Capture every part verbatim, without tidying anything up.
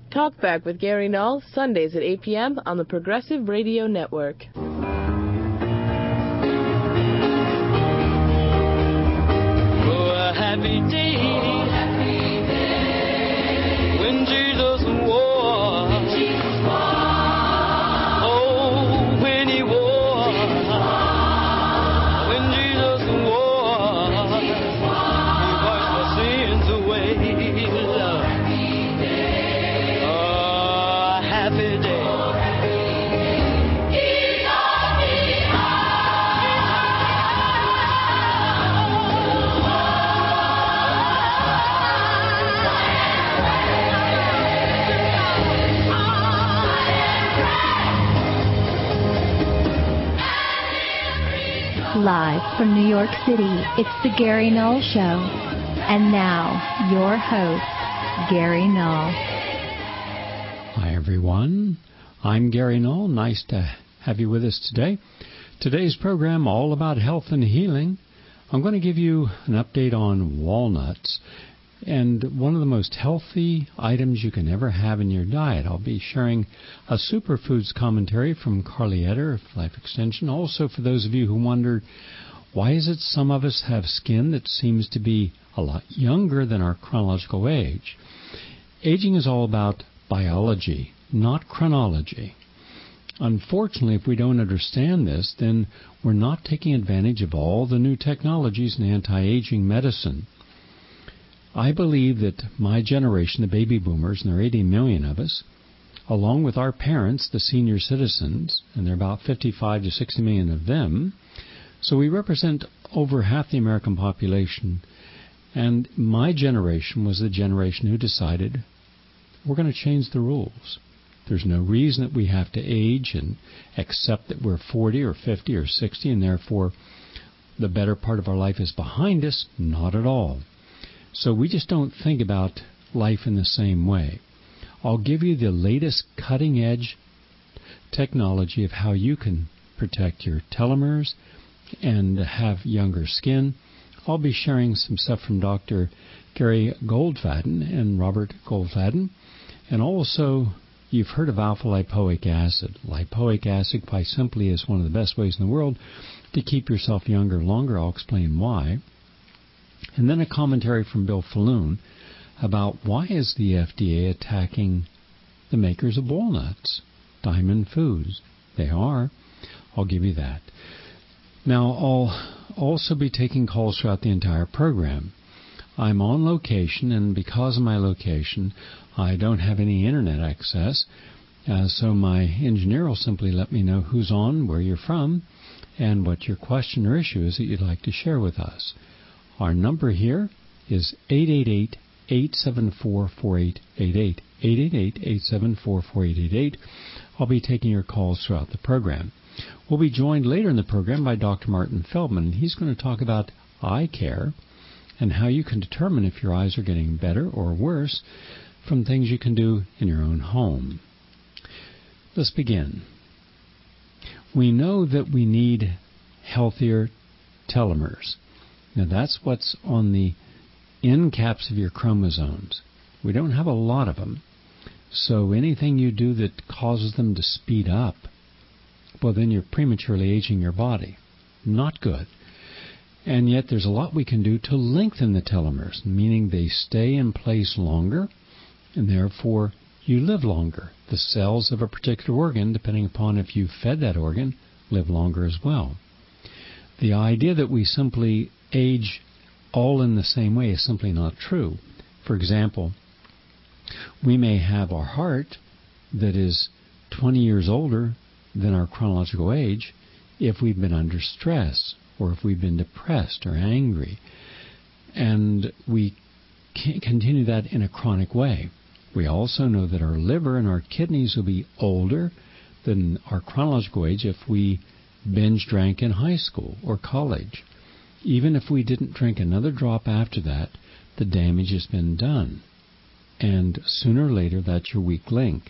Talkback with Gary Null, Sundays at eight p.m. on the Progressive Radio Network. Oh, a happy day, oh, happy day, when Jesus wore, when Jesus wore, oh, when he wore, when Jesus wore, Jesus wore, he washed my sins away. Love. Happy day, oh, happy day. Oh, happy Live from New York City, it's the Gary Null Show. And now, your host, Gary Null. Hi, everyone. I'm Gary Null. Nice to have you with us today. Today's program, all about health and healing. I'm going to give you an update on walnuts and one of the most healthy items you can ever have in your diet. I'll be sharing a superfoods commentary from Carly Eder of Life Extension. Also, for those of you who wonder, why is it some of us have skin that seems to be a lot younger than our chronological age? Aging is all about biology, not chronology. Unfortunately, if we don't understand this, then we're not taking advantage of all the new technologies in anti-aging medicine. I believe that my generation, the baby boomers, and there are eighty million of us, along with our parents, the senior citizens, and there are about fifty-five to sixty million of them, so we represent over half the American population. And my generation was the generation who decided we're going to change the rules. There's no reason that we have to age and accept that we're forty or fifty or sixty, and therefore the better part of our life is behind us. Not at all. So we just don't think about life in the same way. I'll give you the latest cutting-edge technology of how you can protect your telomeres and have younger skin. I'll be sharing some stuff from Doctor Gary Goldfaden and Robert Goldfaden. And also, you've heard of alpha-lipoic acid. Lipoic acid, quite simply, is one of the best ways in the world to keep yourself younger longer. I'll explain why. And then a commentary from Bill Falloon about why is the F D A attacking the makers of walnuts, Diamond Foods. They are. I'll give you that. Now, I'll also be taking calls throughout the entire program. I'm on location, and because of my location, I don't have any internet access, uh, so my engineer will simply let me know who's on, where you're from, and what your question or issue is that you'd like to share with us. Our number here is eight eight eight, eight seven four, four eight eight eight, eight eight eight, eight seven four, four eight eight eight. I'll be taking your calls throughout the program. We'll be joined later in the program by Doctor Martin Feldman. He's going to talk about eye care and how you can determine if your eyes are getting better or worse from things you can do in your own home. Let's begin. We know that we need healthier telomeres. Now, that's what's on the end caps of your chromosomes. We don't have a lot of them. So anything you do that causes them to speed up, well, then you're prematurely aging your body. Not good. And yet there's a lot we can do to lengthen the telomeres, meaning they stay in place longer, and therefore you live longer. The cells of a particular organ, depending upon if you fed that organ, live longer as well. The idea that we simply age all in the same way is simply not true. For example, we may have a heart that is twenty years older than our chronological age if we've been under stress or if we've been depressed or angry. And we can't continue that in a chronic way. We also know that our liver and our kidneys will be older than our chronological age if we binge drank in high school or college. Even if we didn't drink another drop after that, the damage has been done. And sooner or later, that's your weak link.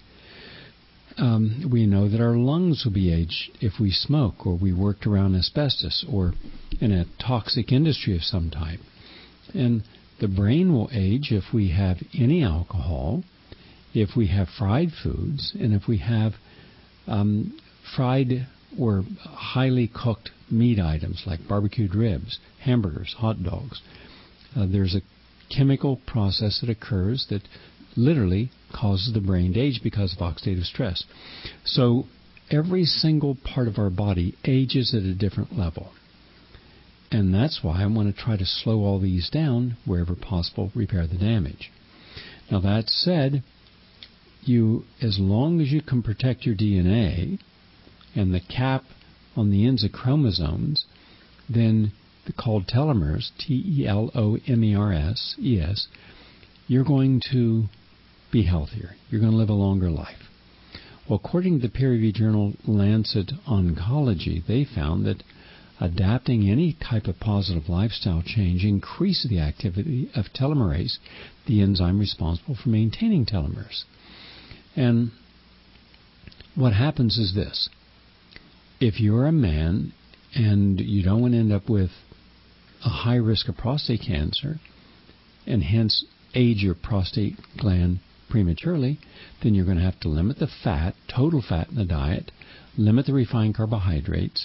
Um, we know that our lungs will be aged if we smoke or we worked around asbestos or in a toxic industry of some type. And the brain will age if we have any alcohol, if we have fried foods, and if we have um, fried or highly cooked meat items like barbecued ribs, hamburgers, hot dogs, uh, there's a chemical process that occurs that literally causes the brain to age because of oxidative stress. So every single part of our body ages at a different level. And that's why I want to try to slow all these down, wherever possible, repair the damage. Now that said, you, as long as you can protect your D N A and the cap on the ends of chromosomes, then the called telomeres, T E L O M E R S, E S, you're going to be healthier. You're going to live a longer life. Well, according to the peer-reviewed journal Lancet Oncology, they found that adapting any type of positive lifestyle change increases the activity of telomerase, the enzyme responsible for maintaining telomeres. And what happens is this. If you're a man and you don't want to end up with a high risk of prostate cancer, and hence age your prostate gland prematurely, then you're going to have to limit the fat, total fat in the diet, limit the refined carbohydrates,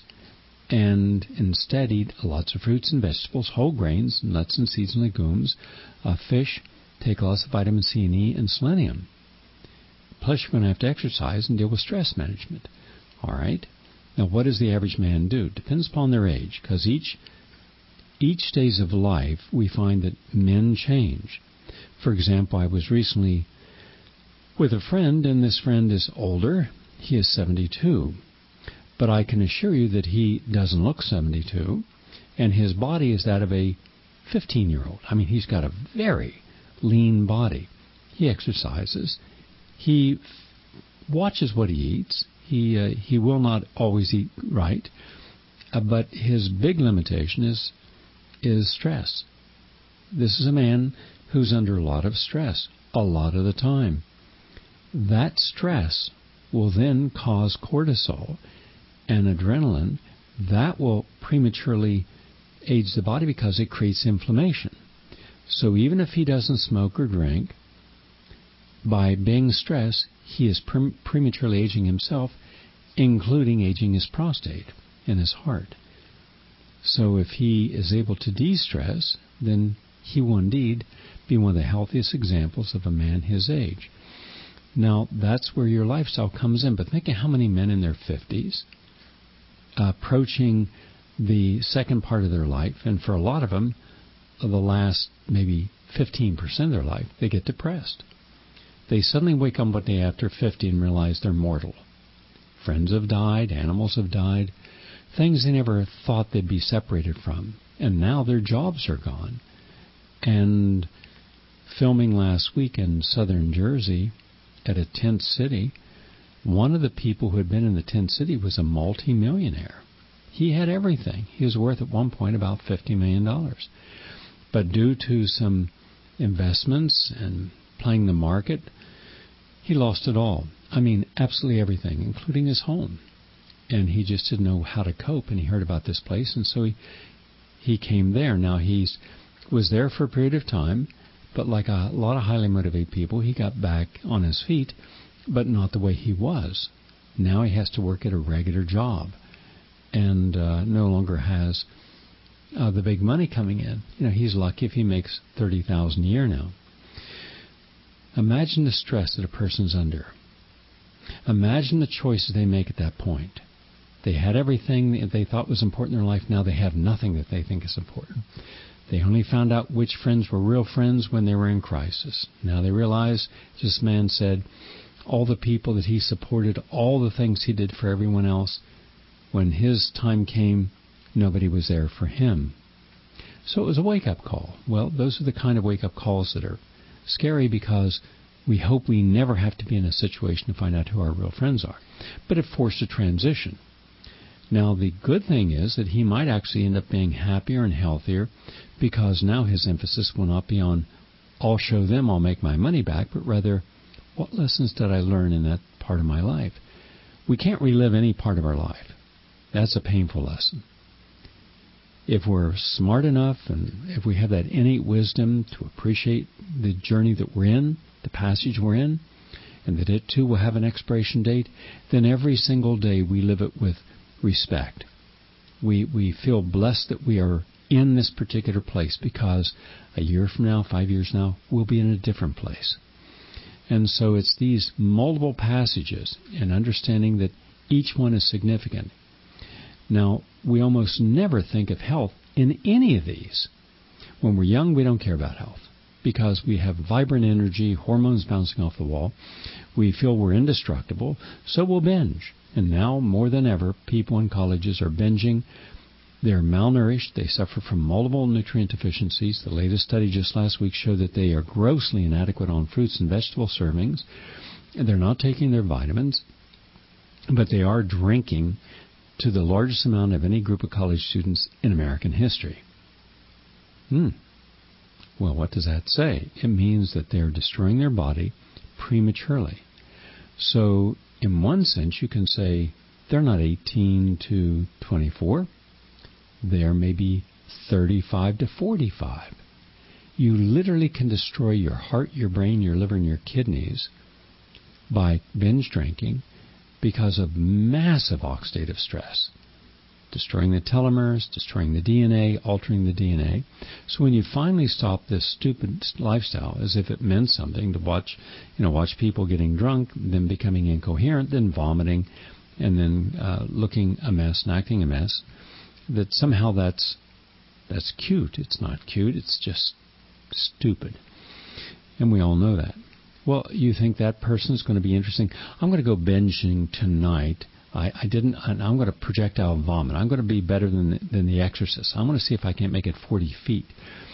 and instead eat lots of fruits and vegetables, whole grains, nuts and seeds and legumes, uh, fish, take lots of vitamin C and E, and selenium. Plus, you're going to have to exercise and deal with stress management. All right? Now, what does the average man do? Depends upon their age, because each each stage of life, we find that men change. For example, I was recently with a friend, and this friend is older. He is seventy-two. But I can assure you that he doesn't look seventy-two, and his body is that of a fifteen-year-old. I mean, he's got a very lean body. He exercises. He watches what he eats. He uh, he will not always eat right, uh, but his big limitation is is stress. This is a man who's under a lot of stress a lot of the time. That stress will then cause cortisol and adrenaline. That will prematurely age the body because it creates inflammation. So even if he doesn't smoke or drink, by being stressed, he is pre- prematurely aging himself, including aging his prostate and his heart. So if he is able to de-stress, then he will indeed be one of the healthiest examples of a man his age. Now, that's where your lifestyle comes in. But think of how many men in their fifties, uh, approaching the second part of their life, and for a lot of them, the last maybe fifteen percent of their life, they get depressed. They suddenly wake up one day after fifty and realize they're mortal. Friends have died, animals have died, things they never thought they'd be separated from, and now their jobs are gone. And filming last week in southern Jersey at a tent city, one of the people who had been in the tent city was a multi-millionaire. He had everything. He was worth at one point about fifty million dollars. But due to some investments and playing the market, he lost it all. I mean, absolutely everything, including his home. And he just didn't know how to cope, and he heard about this place, and so he he came there. Now, he was there for a period of time, but like a lot of highly motivated people, he got back on his feet, but not the way he was. Now he has to work at a regular job and uh, no longer has uh, the big money coming in. You know, he's lucky if he makes thirty thousand dollars a year now. Imagine the stress that a person's under. Imagine the choices they make at that point. They had everything that they thought was important in their life. Now they have nothing that they think is important. They only found out which friends were real friends when they were in crisis. Now they realize, this man said, all the people that he supported, all the things he did for everyone else, when his time came, nobody was there for him. So it was a wake-up call. Well, those are the kind of wake-up calls that are scary, because we hope we never have to be in a situation to find out who our real friends are. But it forced a transition. Now, the good thing is that he might actually end up being happier and healthier, because now his emphasis will not be on, I'll show them, I'll make my money back, but rather, what lessons did I learn in that part of my life? We can't relive any part of our life. That's a painful lesson. If we're smart enough, and if we have that innate wisdom to appreciate the journey that we're in, the passage we're in, and that it too will have an expiration date, then every single day we live it with respect. We we feel blessed that we are in this particular place, because a year from now, five years now, we'll be in a different place. And so it's these multiple passages and understanding that each one is significant. Now, we almost never think of health in any of these. When we're young, we don't care about health because we have vibrant energy, hormones bouncing off the wall. We feel we're indestructible, so we'll binge. And now, more than ever, people in colleges are binging. They're malnourished. They suffer from multiple nutrient deficiencies. The latest study just last week showed that they are grossly inadequate on fruits and vegetable servings. And they're not taking their vitamins, but they are drinking to the largest amount of any group of college students in American history. Hmm. Well, what does that say? It means that they're destroying their body prematurely. So, in one sense, you can say they're not eighteen to twenty-four. They're maybe thirty-five to forty-five. You literally can destroy your heart, your brain, your liver, and your kidneys by binge drinking because of massive oxidative stress. Destroying the telomeres, destroying the D N A, altering the D N A. So when you finally stop this stupid lifestyle, as if it meant something to watch, you know, watch people getting drunk, then becoming incoherent, then vomiting, and then uh, looking a mess and acting a mess, that somehow that's that's cute. It's not cute. It's just stupid. And we all know that. Well, you think that person's going to be interesting? I'm going to go binging tonight. I, I didn't. I'm going to projectile vomit. I'm going to be better than the, than the Exorcist. I'm going to see if I can't make it forty feet.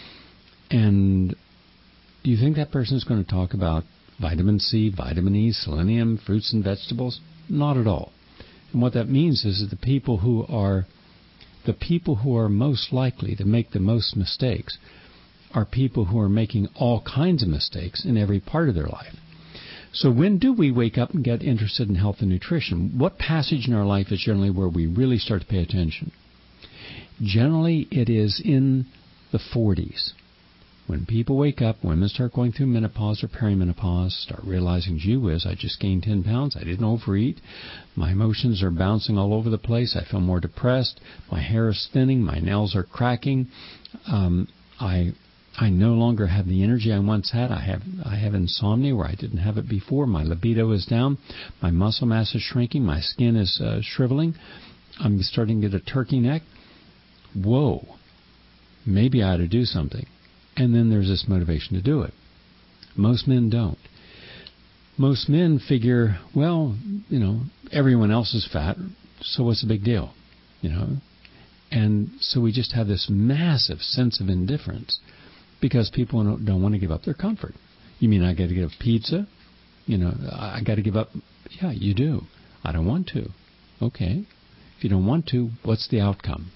And do you think that person's going to talk about vitamin C, vitamin E, selenium, fruits and vegetables? Not at all. And what that means is that the people who are the people who are most likely to make the most mistakes are people who are making all kinds of mistakes in every part of their life. So when do we wake up and get interested in health and nutrition? What passage in our life is generally where we really start to pay attention? Generally, it is in the forties. When people wake up, women start going through menopause or perimenopause, start realizing, gee whiz, I just gained ten pounds, I didn't overeat, my emotions are bouncing all over the place, I feel more depressed, my hair is thinning, my nails are cracking, um, I I no longer have the energy I once had, I have I have insomnia where I didn't have it before, my libido is down, my muscle mass is shrinking, my skin is uh, shriveling, I'm starting to get a turkey neck. Whoa, maybe I ought to do something. And then there's this motivation to do it. Most men don't. Most men figure, well, you know, everyone else is fat, so what's the big deal? You know? And so we just have this massive sense of indifference because people don't, don't want to give up their comfort. You mean I got to give up pizza? You know, I got to give up. Yeah, you do. I don't want to. Okay. If you don't want to, what's the outcome?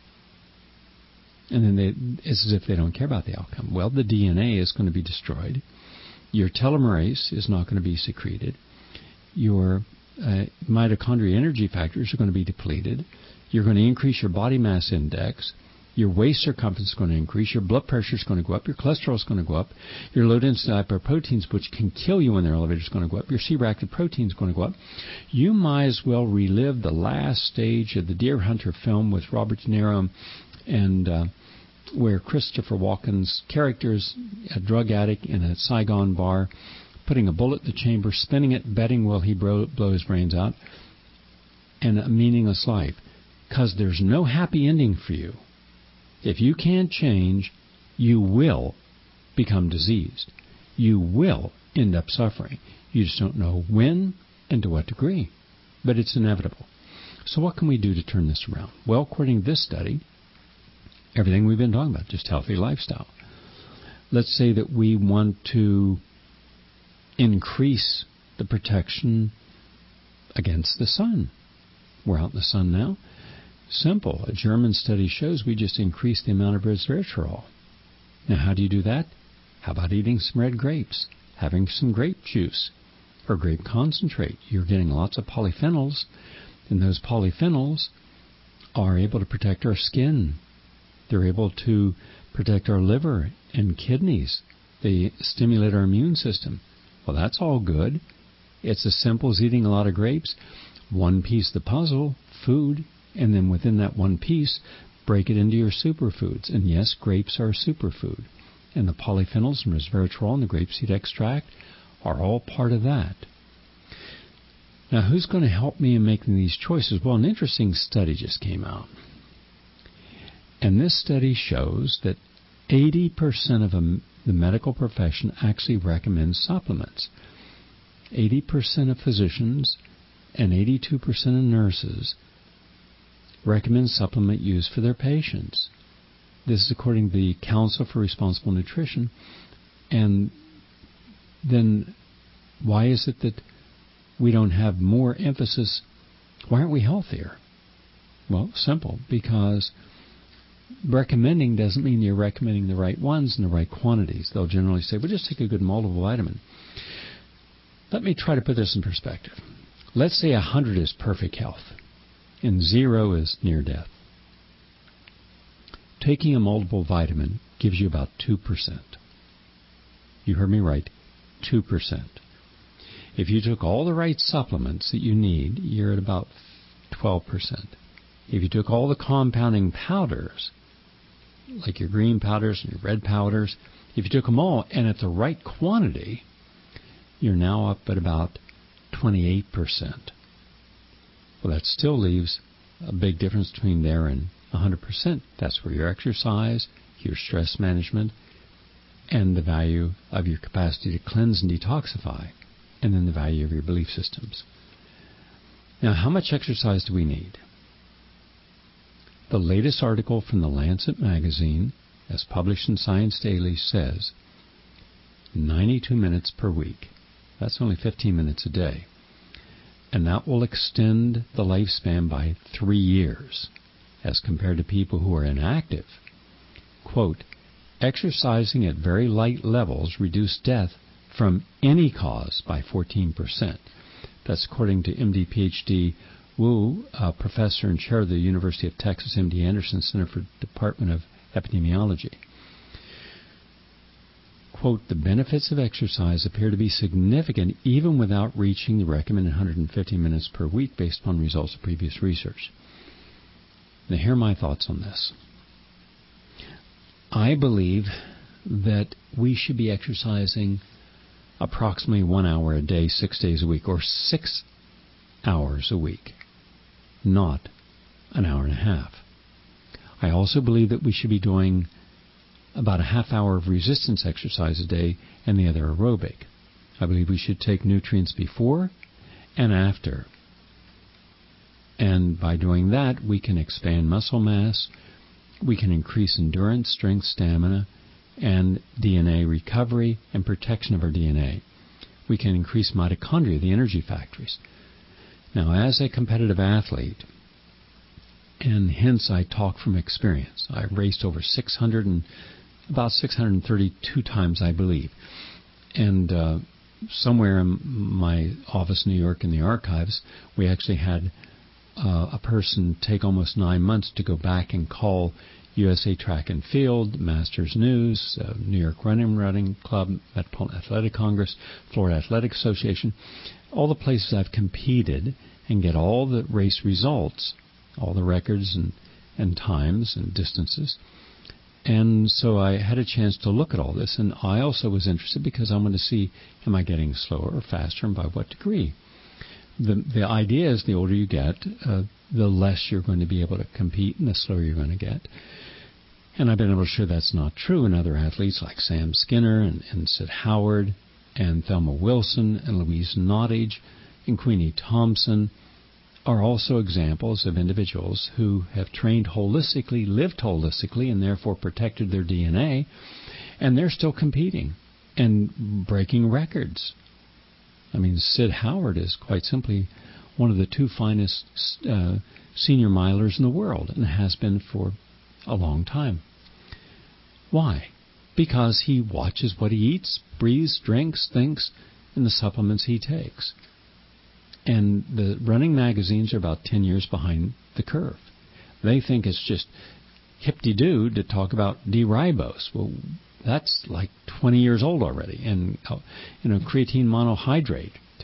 And then they, it's as if they don't care about the outcome. Well, the D N A is going to be destroyed. Your telomerase is not going to be secreted. Your uh, mitochondria energy factors are going to be depleted. You're going to increase your body mass index. Your waist circumference is going to increase. Your blood pressure is going to go up. Your cholesterol is going to go up. Your low-density lipoproteins, which can kill you when they're elevated, is going to go up. Your C-reactive protein is going to go up. You might as well relive the last stage of the Deer Hunter film with Robert De Niro and uh, where Christopher Walken's character is a drug addict in a Saigon bar, putting a bullet in the chamber, spinning it, betting will he blow, blow his brains out, and a meaningless life. Because there's no happy ending for you. If you can't change, you will become diseased. You will end up suffering. You just don't know when and to what degree. But it's inevitable. So what can we do to turn this around? Well, according to this study, everything we've been talking about, just healthy lifestyle. Let's say that we want to increase the protection against the sun. We're out in the sun now. Simple. A German study shows we just increase the amount of resveratrol. Now, how do you do that? How about eating some red grapes? Having some grape juice or grape concentrate. You're getting lots of polyphenols, and those polyphenols are able to protect our skin. They're able to protect our liver and kidneys. They stimulate our immune system. Well, that's all good. It's as simple as eating a lot of grapes. One piece of the puzzle, food, and then within that one piece, break it into your superfoods. And yes, grapes are a superfood. And the polyphenols and resveratrol in the grapeseed extract are all part of that. Now, who's going to help me in making these choices? Well, an interesting study just came out. And this study shows that eighty percent of a, the medical profession actually recommends supplements. eighty percent of physicians and eighty-two percent of nurses recommend supplement use for their patients. This is according to the Council for Responsible Nutrition. And then why is it that we don't have more emphasis? Why aren't we healthier? Well, simple, because recommending doesn't mean you're recommending the right ones in the right quantities. They'll generally say, well, just take a good multivitamin. Let me try to put this in perspective. Let's say one hundred is perfect health and zero is near death. Taking a multiple vitamin gives you about two percent. You heard me right, two percent. If you took all the right supplements that you need, you're at about twelve percent. If you took all the compounding powders, like your green powders and your red powders, if you took them all and at the right quantity, you're now up at about twenty-eight percent. Well, that still leaves a big difference between there and one hundred percent. That's where your exercise, your stress management, and the value of your capacity to cleanse and detoxify, and then the value of your belief systems. Now, how much exercise do we need? The latest article from the Lancet magazine, as published in Science Daily, says ninety-two minutes per week. That's only fifteen minutes a day. And that will extend the lifespan by three years as compared to people who are inactive. Quote, exercising at very light levels reduce death from any cause by fourteen percent. That's according to M D PhD Wu, a professor and chair of the University of Texas M D Anderson Center for Department of Epidemiology. Quote, the benefits of exercise appear to be significant even without reaching the recommended one hundred fifty minutes per week based upon results of previous research. Now, here are my thoughts on this. I believe that we should be exercising approximately one hour a day, six days a week, or six hours a week, not an hour and a half. I also believe that we should be doing about a half hour of resistance exercise a day and the other aerobic. I believe we should take nutrients before and after. And by doing that, we can expand muscle mass, we can increase endurance, strength, stamina, and D N A recovery and protection of our D N A. We can increase mitochondria, the energy factories. Now, as a competitive athlete, and hence I talk from experience, I raced over six hundred and about six hundred thirty-two times, I believe. And uh, somewhere in my office in New York in the archives, we actually had uh, a person take almost nine months to go back and call U S A Track and Field, Masters News, uh, New York Running Running Club, Metropolitan Athletic Congress, Florida Athletic Association, all the places I've competed, and get all the race results, all the records and, and times and distances. And so I had a chance to look at all this, and I also was interested because I wanted to see, am I getting slower or faster, and by what degree? The the idea is the older you get, uh, the less you're going to be able to compete and the slower you're going to get. And I've been able to show that's not true in other athletes like Sam Skinner and, and Sid Howard and Thelma Wilson and Louise Nottage and Queenie Thompson are also examples of individuals who have trained holistically, lived holistically, and therefore protected their D N A, and they're still competing and breaking records. I mean, Sid Howard is quite simply one of the two finest uh, senior milers in the world, and has been for a long time. Why? Because he watches what he eats, breathes, drinks, thinks, and the supplements he takes. And the running magazines are about ten years behind the curve. They think it's just hip-de-doo to talk about D-ribose. Well, that's like twenty years old already. And, you know, creatine monohydrate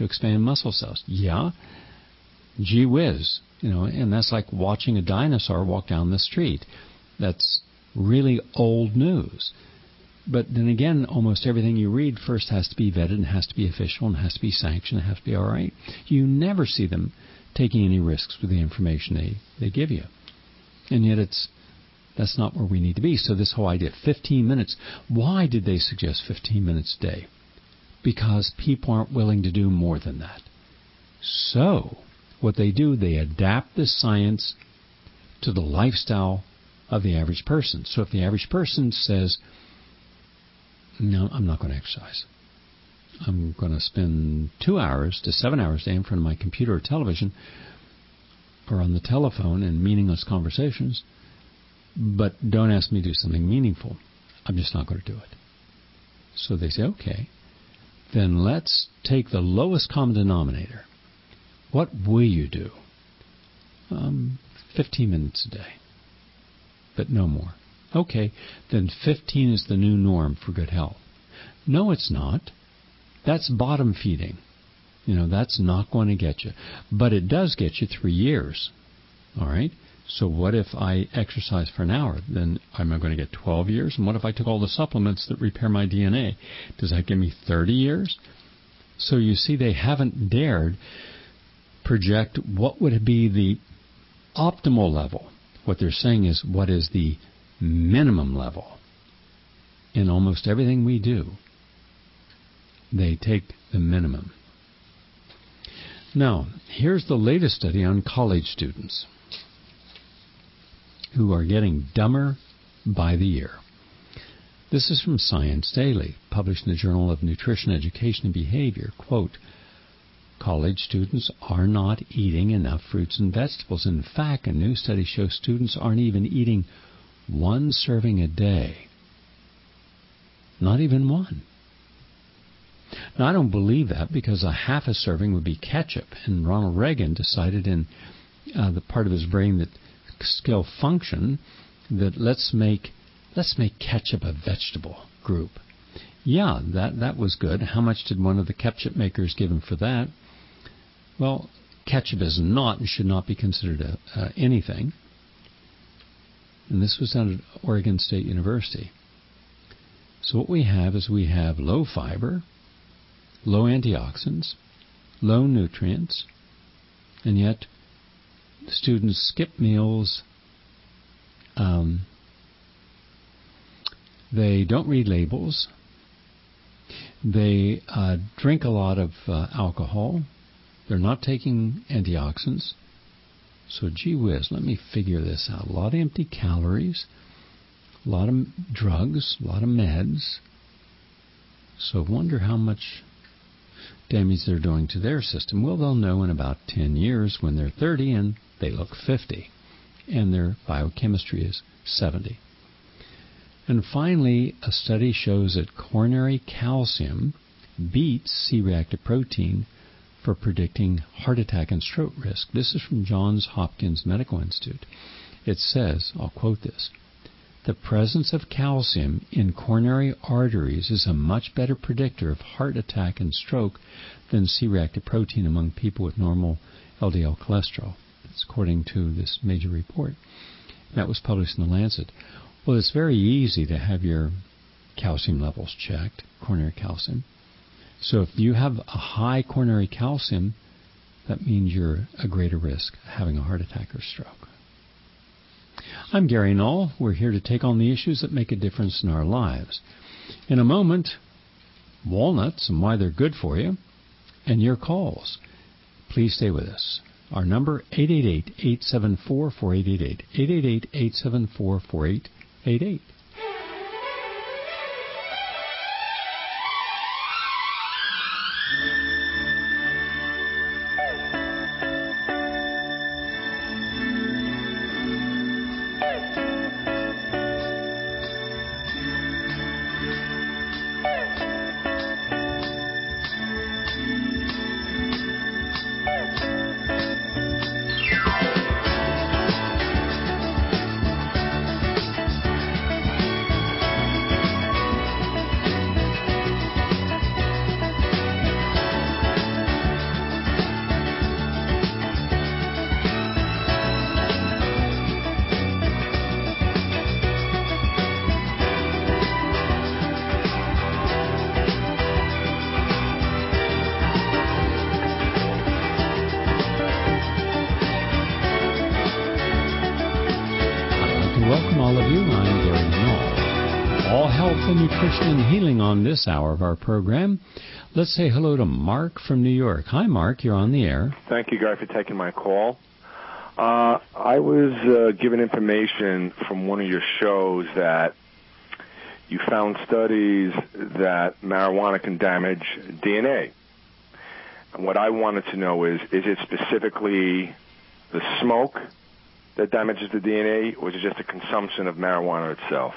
to expand muscle cells. Yeah, gee whiz, you know, and that's like watching a dinosaur walk down the street. That's really old news. But then again, almost everything you read first has to be vetted and has to be official and has to be sanctioned and has to be all right. You never see them taking any risks with the information they, they give you. And yet it's that's not where we need to be. So this whole idea, fifteen minutes, why did they suggest fifteen minutes a day? Because people aren't willing to do more than that. So what they do, they adapt the science to the lifestyle of the average person. So if the average person says, no, I'm not going to exercise. I'm going to spend two hours to seven hours a day in front of my computer or television or on the telephone in meaningless conversations, but don't ask me to do something meaningful. I'm just not going to do it. So they say, okay, then let's take the lowest common denominator. What will you do? Um, fifteen minutes a day, but no more. Okay, then fifteen is the new norm for good health. No, it's not. That's bottom feeding. You know, that's not going to get you. But it does get you three years. All right? So what if I exercise for an hour? Then am I going to get twelve years? And what if I took all the supplements that repair my D N A? Does that give me thirty years? So you see, they haven't dared project what would be the optimal level. What they're saying is what is the minimum level. In almost everything we do, they take the minimum. Now, here's the latest study on college students who are getting dumber by the year. This is from Science Daily, published in the Journal of Nutrition, Education, and Behavior. Quote, college students are not eating enough fruits and vegetables. In fact, a new study shows students aren't even eating one serving a day. Not even one. Now, I don't believe that because a half a serving would be ketchup. And Ronald Reagan decided in uh, the part of his brain that skill function that let's make let's make ketchup a vegetable group. Yeah, that, that was good. How much did one of the ketchup makers give him for that? Well, ketchup is not and should not be considered a, uh, anything. And this was done at Oregon State University. So what we have is we have low fiber, low antioxidants, low nutrients, and yet students skip meals. Um, they don't read labels. They uh, drink a lot of uh, alcohol. They're not taking antioxidants. So, gee whiz, let me figure this out. A lot of empty calories, a lot of drugs, a lot of meds. So, wonder how much damage they're doing to their system. Well, they'll know in about ten years when they're thirty and they look fifty, and their biochemistry is seventy. And finally, a study shows that coronary calcium beats C-reactive protein for predicting heart attack and stroke risk. This is from Johns Hopkins Medical Institute. It says, I'll quote this, the presence of calcium in coronary arteries is a much better predictor of heart attack and stroke than C-reactive protein among people with normal L D L cholesterol. That's according to this major report. That was published in The Lancet. Well, it's very easy to have your calcium levels checked, coronary calcium. So if you have a high coronary calcium, that means you're a greater risk of having a heart attack or stroke. I'm Gary Null. We're here to take on the issues that make a difference in our lives. In a moment, walnuts and why they're good for you, and your calls. Please stay with us. Our number, eight eight eight, eight seven four, four eight eight eight, eight eight eight, eight seven four, four eight eight eight. health and nutrition and healing on this hour of our program. Let's say hello to Mark from New York. Hi, Mark. You're on the air. Thank you, Guy, for taking my call. Uh, I was uh, given information from one of your shows that you found studies that marijuana can damage D N A. And what I wanted to know is, is it specifically the smoke that damages the D N A, or is it just the consumption of marijuana itself?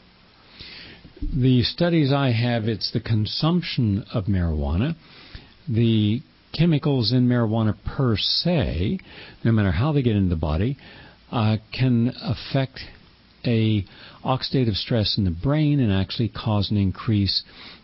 The studies I have, it's the consumption of marijuana. The chemicals in marijuana per se, no matter how they get into the body, uh, can affect a oxidative stress in the brain and actually cause an increase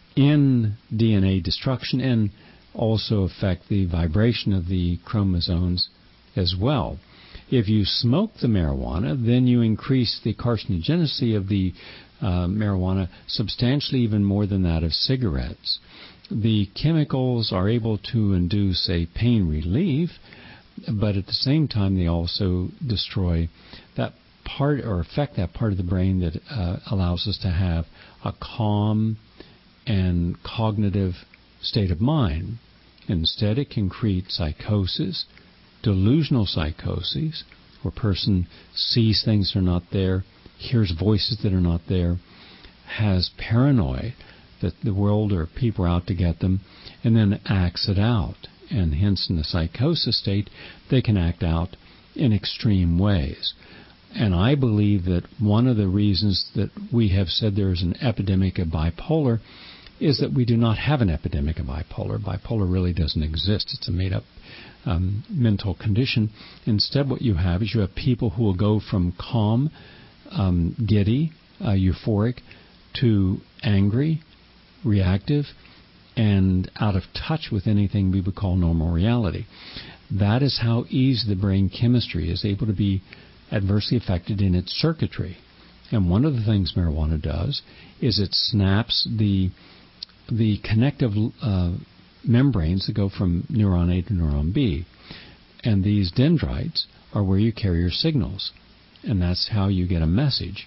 in D N A destruction and also affect the vibration of the chromosomes as well. If you smoke the marijuana, then you increase the carcinogenicity of the uh, marijuana substantially, even more than that of cigarettes. The chemicals are able to induce a pain relief, but at the same time they also destroy that part or affect that part of the brain that uh, allows us to have a calm and cognitive state of mind. Instead, it can create psychosis, delusional psychoses, where a person sees things that are not there, hears voices that are not there, has paranoia that the world or people are out to get them, and then acts it out. And hence, in the psychosis state, they can act out in extreme ways. And I believe that one of the reasons that we have said there is an epidemic of bipolar is that we do not have an epidemic of bipolar. Bipolar really doesn't exist. It's a made-up um, mental condition. Instead, what you have is you have people who will go from calm, um, giddy, uh, euphoric, to angry, reactive, and out of touch with anything we would call normal reality. That is how easy the brain chemistry is able to be adversely affected in its circuitry. And one of the things marijuana does is it snaps the the connective uh, membranes that go from neuron A to neuron B. And these dendrites are where you carry your signals. And that's how you get a message.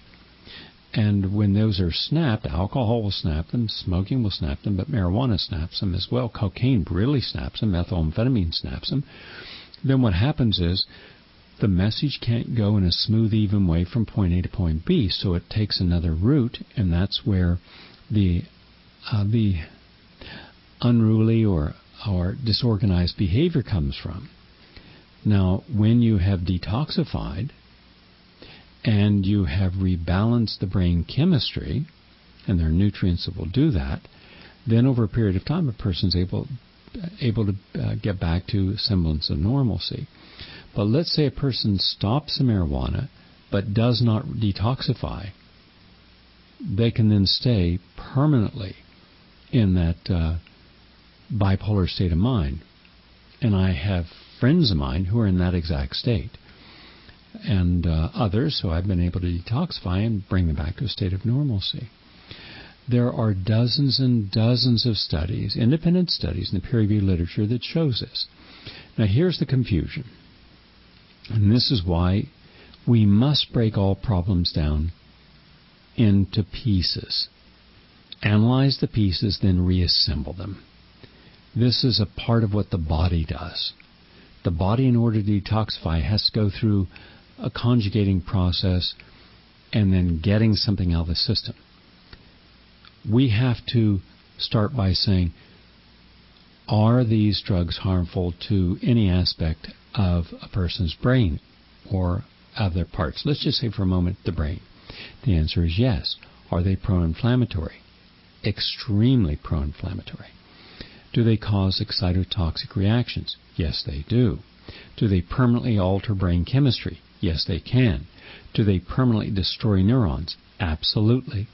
And when those are snapped, alcohol will snap them, smoking will snap them, but marijuana snaps them as well. Cocaine really snaps them, methamphetamine snaps them. Then what happens is the message can't go in a smooth, even way from point A to point B, so it takes another route, and that's where the uh, the unruly or, or disorganized behavior comes from. Now, when you have detoxified and you have rebalanced the brain chemistry, and there are nutrients that will do that, then over a period of time a person's able able to uh, get back to semblance of normalcy. But let's say a person stops the marijuana but does not detoxify. They can then stay permanently in that uh, bipolar state of mind. And I have friends of mine who are in that exact state. And uh, others who I've been able to detoxify and bring them back to a state of normalcy. There are dozens and dozens of studies, independent studies in the peer-reviewed literature that shows this. Now here's the confusion. And this is why we must break all problems down into pieces. Analyze the pieces, then reassemble them. This is a part of what the body does. The body, in order to detoxify, has to go through a conjugating process and then getting something out of the system. We have to start by saying, are these drugs harmful to any aspect of a person's brain or other parts? Let's just say for a moment the brain. The answer is yes. Are they pro-inflammatory? Extremely pro-inflammatory. Do they cause excitotoxic reactions? Yes, they do. Do they permanently alter brain chemistry? Yes, they can. Do they permanently destroy neurons? Absolutely.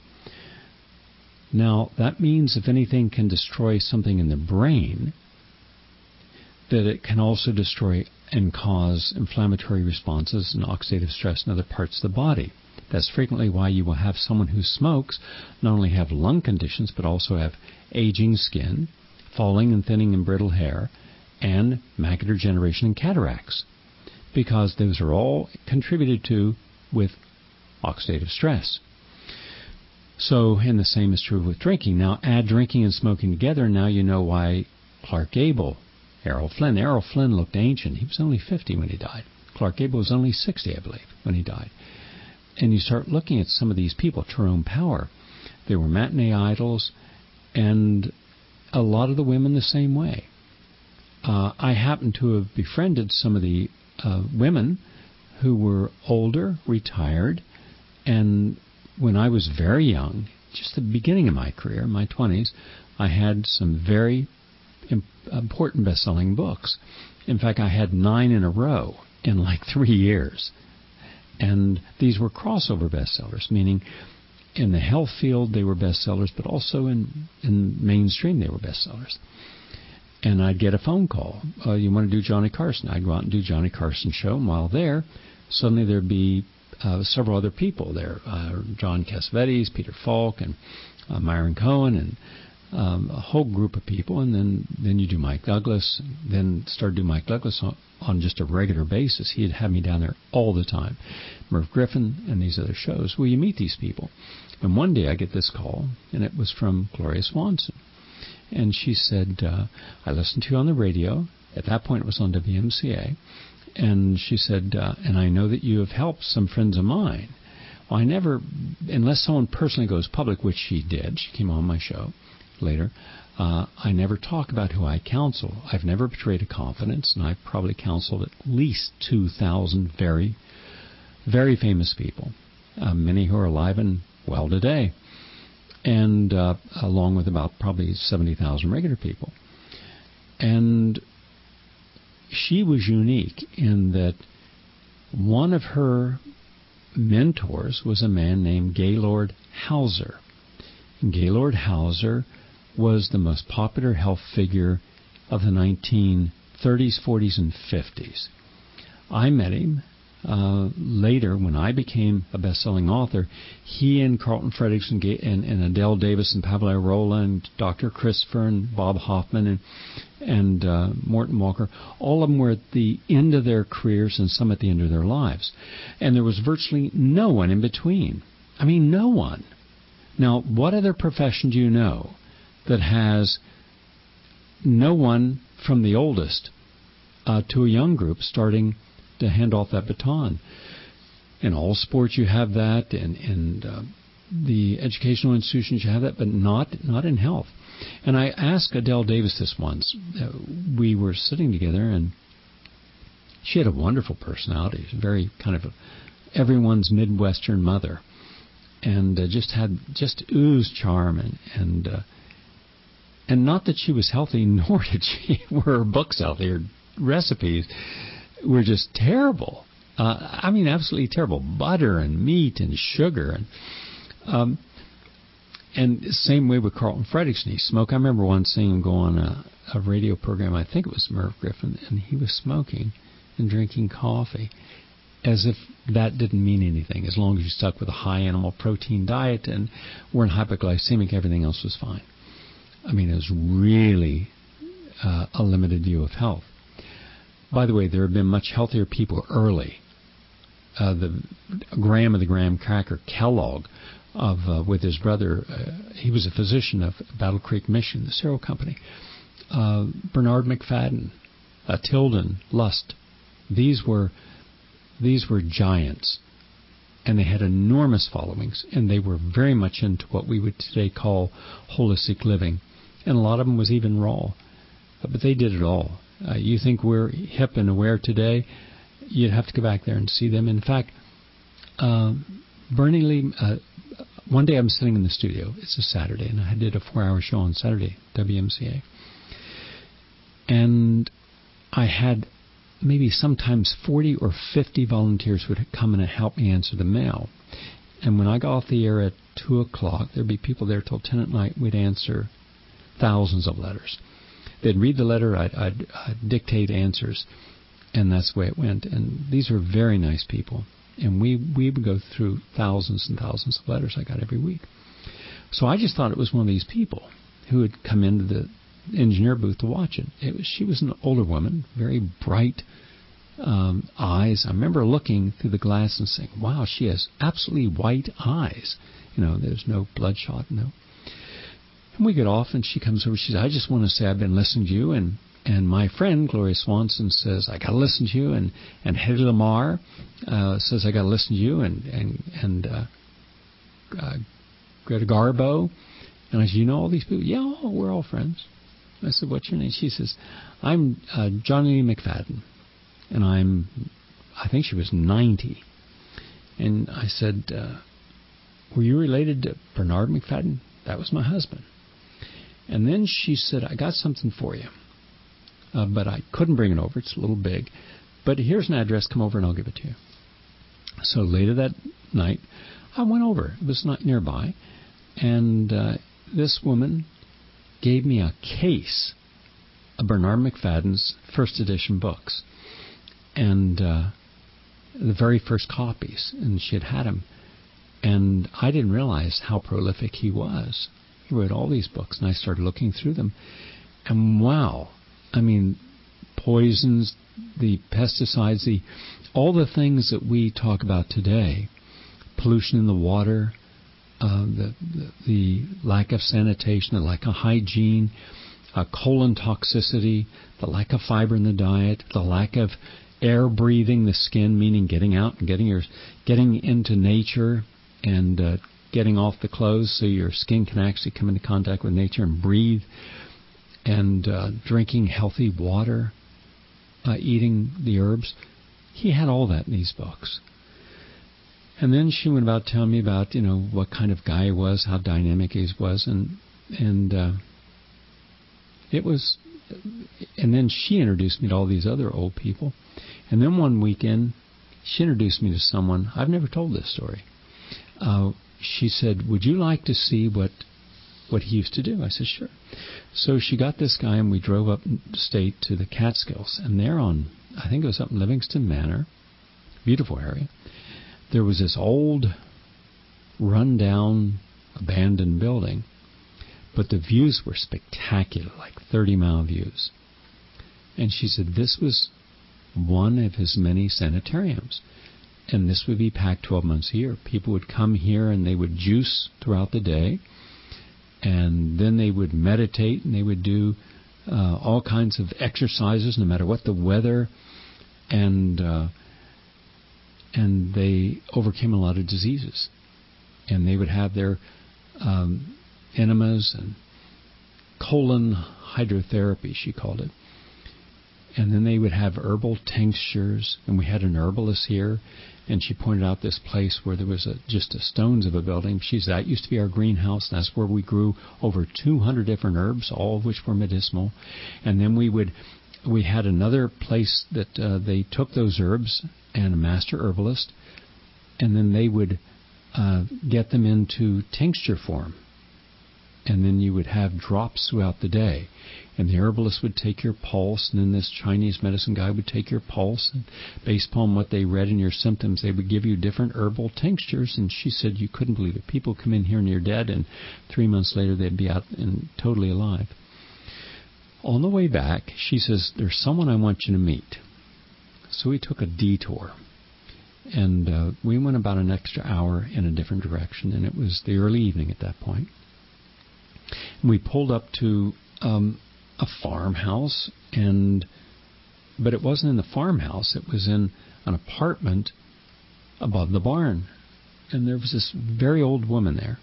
Now, that means if anything can destroy something in the brain, that it can also destroy and cause inflammatory responses and oxidative stress in other parts of the body. That's frequently why you will have someone who smokes not only have lung conditions, but also have aging skin, falling and thinning and brittle hair, and macular degeneration and cataracts, because those are all contributed to with oxidative stress. So, and the same is true with drinking. Now, add drinking and smoking together, and now you know why Clark Gable, Errol Flynn. Errol Flynn looked ancient. He was only fifty when he died. Clark Gable was only sixty, I believe, when he died. And you start looking at some of these people, Jerome Power. They were matinee idols, and a lot of the women the same way. Uh, I happen to have befriended some of the uh, women who were older, retired, and when I was very young, just the beginning of my career, my twenties, I had some very imp- important best-selling books. In fact, I had nine in a row in like three years. And these were crossover bestsellers, meaning in the health field they were bestsellers, but also in, in mainstream they were bestsellers. And I'd get a phone call. Uh, you want to do Johnny Carson? I'd go out and do Johnny Carson show. And while there, suddenly there'd be uh, several other people there. Uh, John Cassavetes, Peter Falk, and uh, Myron Cohen, and um, a whole group of people. And then, then you do Mike Douglas. Then start doing Mike Douglas on, on just a regular basis. He'd have me down there all the time. Merv Griffin and these other shows. Well, you meet these people. And one day I get this call, and it was from Gloria Swanson. And she said, uh, I listened to you on the radio. At that point, it was on W M C A. And she said, uh, and I know that you have helped some friends of mine. Well, I never, unless someone personally goes public, which she did. She came on my show later. Uh, I never talk about who I counsel. I've never betrayed a confidence, and I've probably counseled at least two thousand very, very famous people, uh, many who are alive and well today, and uh, along with about probably seventy thousand regular people. And she was unique in that one of her mentors was a man named Gaylord Hauser. And Gaylord Hauser was the most popular health figure of the nineteen thirties, forties, and fifties. I met him uh, later when I became a best-selling author. He and Carlton Fredericks and, and, and Adele Davis and Pablo Arola and Doctor Christopher and Bob Hoffman and, and uh, Morton Walker, all of them were at the end of their careers and some at the end of their lives. And there was virtually no one in between. I mean, no one. Now, what other profession do you know that has no one from the oldest uh, to a young group starting to hand off that baton? In all sports you have that, and in uh, the educational institutions you have that, but not not in health. And I asked Adele Davis this once. Uh, we were sitting together, and she had a wonderful personality, very kind of a, everyone's Midwestern mother, and uh, just had just oozed charm, and and uh, and not that she was healthy, nor did she were her books healthy. Her recipes were just terrible. Uh, I mean, absolutely terrible. Butter and meat and sugar, and um, and same way with Carlton Fredericks. And he smoked. I remember once seeing him go on a, a radio program. I think it was Merv Griffin, and he was smoking and drinking coffee, as if that didn't mean anything. As long as you stuck with a high animal protein diet and weren't hypoglycemic, everything else was fine. I mean, it was really uh, a limited view of health. By the way, there have been much healthier people early. Uh, the Graham of the Graham Cracker, Kellogg, of uh, with his brother, uh, he was a physician of Battle Creek, Michigan, the cereal company. Uh, Bernard McFadden, uh, Tilden, Lust. These were these were giants, and they had enormous followings, and they were very much into what we would today call holistic living, and a lot of them was even raw, but they did it all. Uh, you think we're hip and aware today? You'd have to go back there and see them. In fact, uh, Bernie Lee, uh, one day I'm sitting in the studio. It's a Saturday, and I did a four-hour show on Saturday, W M C A. And I had maybe sometimes forty or fifty volunteers would come in and help me answer the mail. And when I got off the air at two o'clock, there'd be people there till ten at night. We'd answer thousands of letters. They'd read the letter, I'd, I'd, I'd dictate answers, and that's the way it went. And these are very nice people. And we, we would go through thousands and thousands of letters I got every week. So I just thought it was one of these people who had come into the engineer booth to watch it. It was, she was an older woman, very bright um, eyes. I remember looking through the glass and saying, wow, she has absolutely white eyes. You know, there's no bloodshot, no. And we get off, and she comes over. She says, I just want to say I've been listening to you, and and my friend, Gloria Swanson, says, I got to listen to you, and, and Hedy Lamarr uh, says, I got to listen to you, and, and, and uh, uh, Greta Garbo. And I said, you know all these people? Yeah, oh, we're all friends. I said, what's your name? She says, I'm uh, Johnny McFadden, and I'm, I think she was ninety. And I said, uh, were you related to Bernard McFadden? That was my husband. And then she said, I got something for you. Uh, but I couldn't bring it over. It's a little big. But here's an address. Come over and I'll give it to you. So later that night, I went over. It was not nearby. And uh, this woman gave me a case of Bernard McFadden's first edition books. And uh, the very first copies. And she had had them. And I didn't realize how prolific he was. He wrote all these books, and I started looking through them. And wow. I mean, poisons, the pesticides, the all the things that we talk about today, pollution in the water, uh, the, the the lack of sanitation, the lack of hygiene, uh, colon toxicity, the lack of fiber in the diet, the lack of air breathing the skin, meaning getting out and getting your getting into nature and uh, getting off the clothes so your skin can actually come into contact with nature and breathe. And uh, drinking healthy water, uh, eating the herbs. He had all that in these books. And then she went about telling me about, you know, what kind of guy he was, how dynamic he was, and and uh, it was. And then she introduced me to all these other old people. And then one weekend, she introduced me to someone. I've never told this story. Uh, she said, "Would you like to see what?" what he used to do?" I said, sure. So she got this guy, and we drove up state to the Catskills. And there on, I think it was up in Livingston Manor, beautiful area, there was this old, run-down, abandoned building. But the views were spectacular, like thirty-mile views. And she said this was one of his many sanitariums. And this would be packed twelve months a year. People would come here, and they would juice throughout the day. And then they would meditate, and they would do uh, all kinds of exercises, no matter what the weather. And uh, and they overcame a lot of diseases. And they would have their um, enemas and colon hydrotherapy, she called it. And then they would have herbal tinctures, and we had an herbalist here, and she pointed out this place where there was a, just a stones of a building. She said, that used to be our greenhouse, and that's where we grew over two hundred different herbs, all of which were medicinal. And then we would, we had another place that uh, they took those herbs, and a master herbalist, and then they would uh, get them into tincture form. And then you would have drops throughout the day. And the herbalist would take your pulse, and then this Chinese medicine guy would take your pulse. And based upon what they read in your symptoms, they would give you different herbal tinctures. And she said you couldn't believe it. People come in here near dead, and three months later they'd be out and totally alive. On the way back, she says, there's someone I want you to meet. So we took a detour. And uh, we went about an extra hour in a different direction. And it was the early evening at that point. And we pulled up to um, a farmhouse, and but it wasn't in the farmhouse. It was in an apartment above the barn. And there was this very old woman there.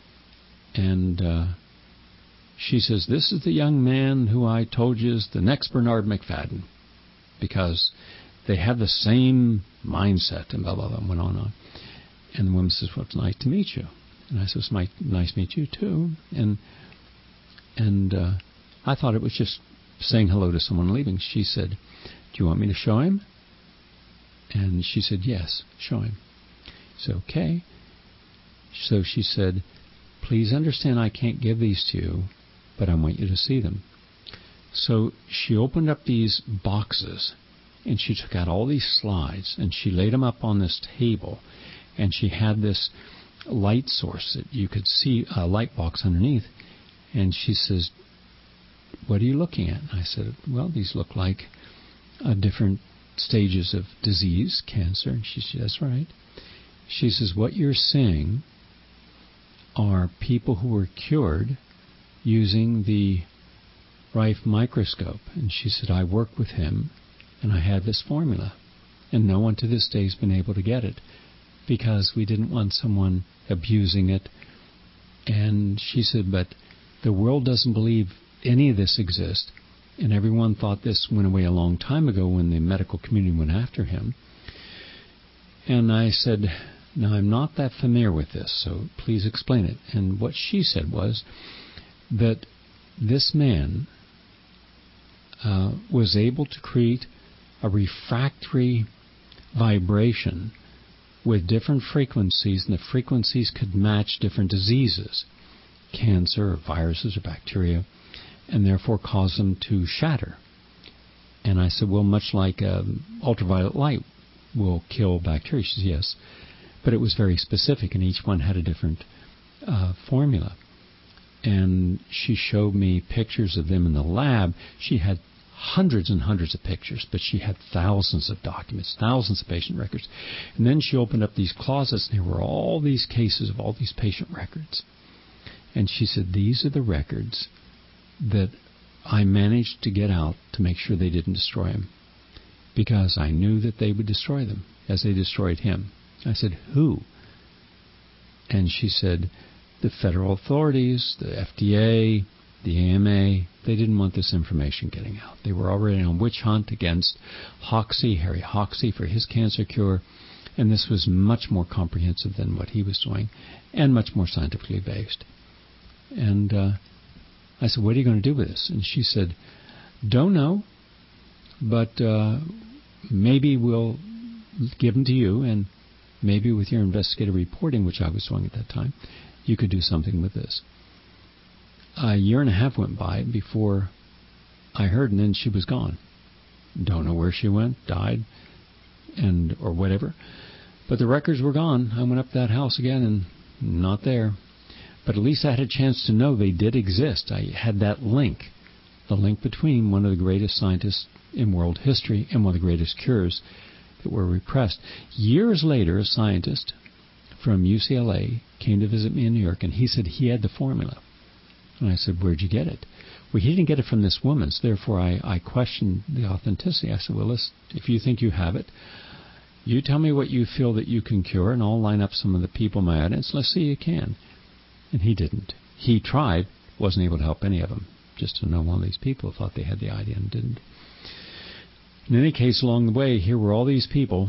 And uh, she says, this is the young man who I told you is the next Bernard McFadden. Because they have the same mindset, and blah, blah, blah, and went on and on. And the woman says, well, it's nice to meet you. And I said, it's nice to meet you, too. And and uh, I thought it was just saying hello to someone leaving. She said, do you want me to show him? And she said, yes, show him. I said, okay. So she said, please understand I can't give these to you, but I want you to see them. So she opened up these boxes, and she took out all these slides, and she laid them up on this table, and she had this light source that you could see, a light box underneath. And she says, what are you looking at? And I said, well, these look like uh, different stages of disease, cancer. And she said, that's right. She says, what you're seeing are people who were cured using the Rife microscope. And she said, I worked with him, and I had this formula. And no one to this day has been able to get it because we didn't want someone abusing it. And she said, but the world doesn't believe any of this exists. And everyone thought this went away a long time ago when the medical community went after him. And I said, now I'm not that familiar with this, so please explain it. And what she said was that this man uh, was able to create a refractory vibration with different frequencies, and the frequencies could match different diseases, cancer or viruses or bacteria, and therefore cause them to shatter. And I said, well, much like um, ultraviolet light will kill bacteria. She said, yes. But it was very specific, and each one had a different uh, formula. And she showed me pictures of them in the lab. She had hundreds and hundreds of pictures, but she had thousands of documents, thousands of patient records. And then she opened up these closets, and there were all these cases of all these patient records. And she said, these are the records that I managed to get out to make sure they didn't destroy him, because I knew that they would destroy them as they destroyed him. I said, who? And she said, the federal authorities, the F D A, the A M A, they didn't want this information getting out. They were already on witch hunt against Hoxsey, Harry Hoxsey, for his cancer cure, and this was much more comprehensive than what he was doing, and much more scientifically based. And uh, I said, what are you going to do with this? And she said, don't know, but uh, maybe we'll give them to you, and maybe with your investigative reporting, which I was doing at that time, you could do something with this. A year and a half went by before I heard, and then she was gone. Don't know where she went, died, and or whatever. But the records were gone. I went up to that house again, and not there. But at least I had a chance to know they did exist. I had that link, the link between one of the greatest scientists in world history and one of the greatest cures that were repressed. Years later, a scientist from U C L A came to visit me in New York, and he said he had the formula. And I said, where'd you get it? Well, he didn't get it from this woman, so therefore I, I questioned the authenticity. I said, well, listen, if you think you have it, you tell me what you feel that you can cure, and I'll line up some of the people in my audience. Let's see you can. And he didn't. He tried, wasn't able to help any of them. Just to know one of these people thought they had the idea and didn't. In any case, along the way, here were all these people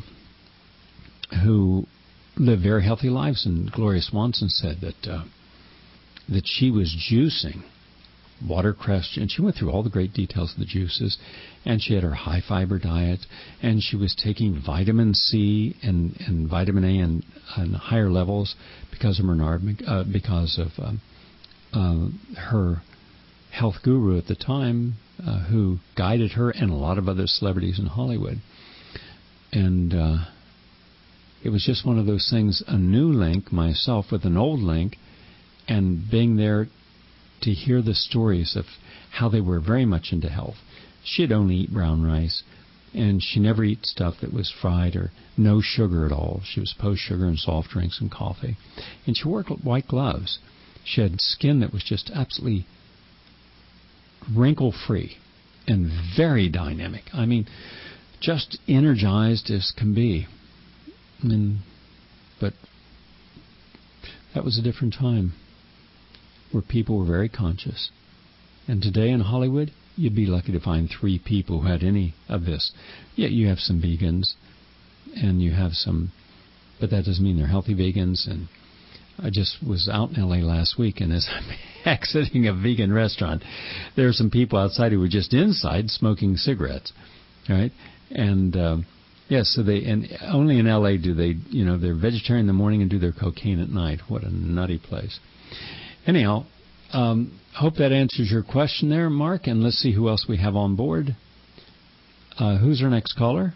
who lived very healthy lives, and Gloria Swanson said that uh, that she was juicing watercress, and she went through all the great details of the juices, and she had her high-fiber diet, and she was taking vitamin C and, and vitamin A in, in higher levels because of Bernard, uh, because of um, uh, her health guru at the time, uh, who guided her and a lot of other celebrities in Hollywood. And uh, it was just one of those things, a new link, myself with an old link, and being there to hear the stories of how they were very much into health. She'd only eat brown rice, and she never eat stuff that was fried or no sugar at all. She was post-sugar and soft drinks and coffee. And she wore white gloves. She had skin that was just absolutely wrinkle-free and very dynamic. I mean, just energized as can be. And, but that was a different time, where people were very conscious. And today in Hollywood, you'd be lucky to find three people who had any of this. Yeah, you have some vegans, and you have some, but that doesn't mean they're healthy vegans. And I just was out in L A last week, and as I'm exiting a vegan restaurant, there are some people outside who were just inside smoking cigarettes, right? And uh, yes, so they, and only in L A do they, you know, they're vegetarian in the morning and do their cocaine at night. What a nutty place. Anyhow, um, hope that answers your question there, Mark, and let's see who else we have on board. Uh, who's our next caller?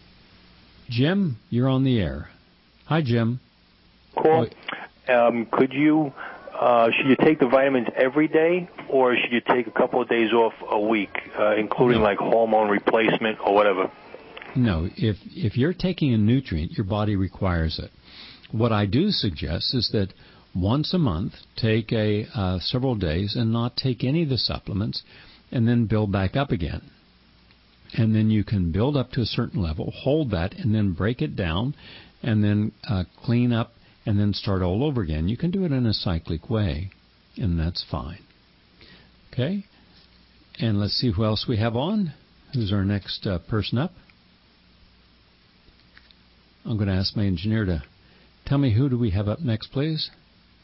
Jim, you're on the air. Hi, Jim. Cool. Um, could you, uh, should you take the vitamins every day, or should you take a couple of days off a week, uh, including no. like hormone replacement or whatever? No, if if you're taking a nutrient, your body requires it. What I do suggest is that once a month, take a uh, several days and not take any of the supplements, and then build back up again. And then you can build up to a certain level, hold that, and then break it down, and then uh, clean up, and then start all over again. You can do it in a cyclic way, and that's fine. Okay? And let's see who else we have on. Who's our next uh, person up? I'm going to ask my engineer to tell me who do we have up next, please.